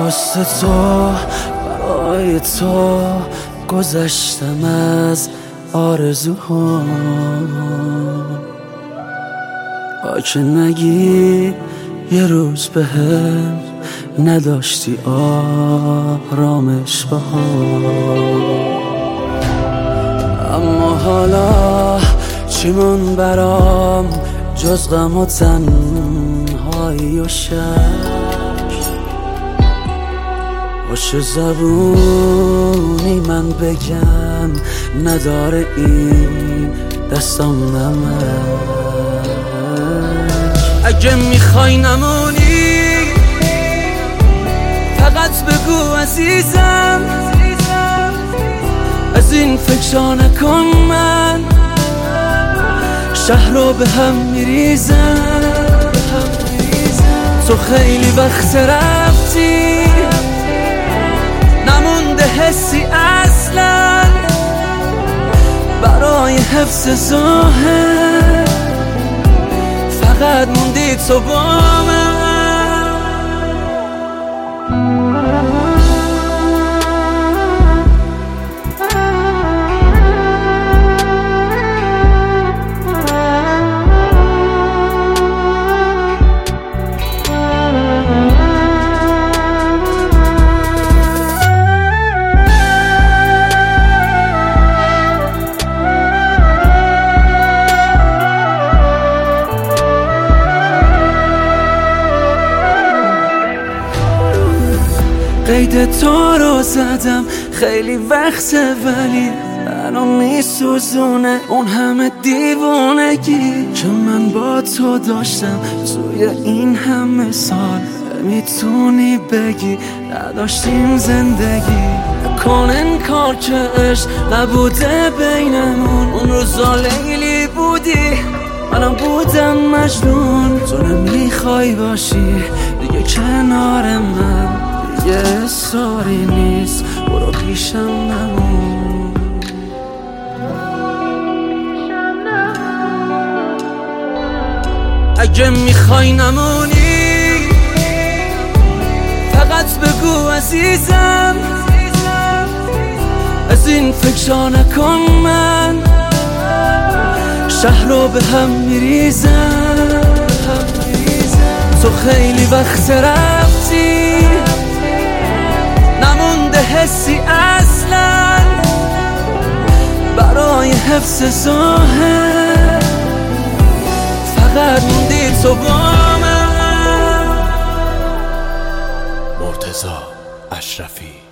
واسه تو، برای تو گذشتم از آرزوها. که نگی یه روز بهم نداشتی آرامش بها. اما حالا چیمون برام جز غم و تنهایی و شک؟ باشه زبونی من بگم نداره این دستم نمک. اگه میخوای نمونی فقط بگو عزیزم، از این فکرها نکن، من شهر رو به هم میریزم. تو خیلی وقت رفتی، نمونده حسی اصلا برای حفظ ظاهر، فقط موندی تو با من. قید تو رو زدم خیلی وقته، ولی منو میسوزونه اون همه دیوونگی که من با تو داشتم توی این همه سال. میتونی بگی نداشتیم زندگی، کن انکار که عشق نبوده بینمون. اون روزا لیلی بودی منم بودم مجنون. تو نمیخوای باشی دیگه کنار من، یه اصراری نیست برو پیشم نمون. اگه میخوای نمونی فقط بگو عزیزم، از این فکرها نکن، من شهر رو به هم میریزم. تو خیلی وقت رفتی، نمونده حسی اصلا برای حفظ ظاهر، فقط موندی تو با من. مرتضی اشرفی.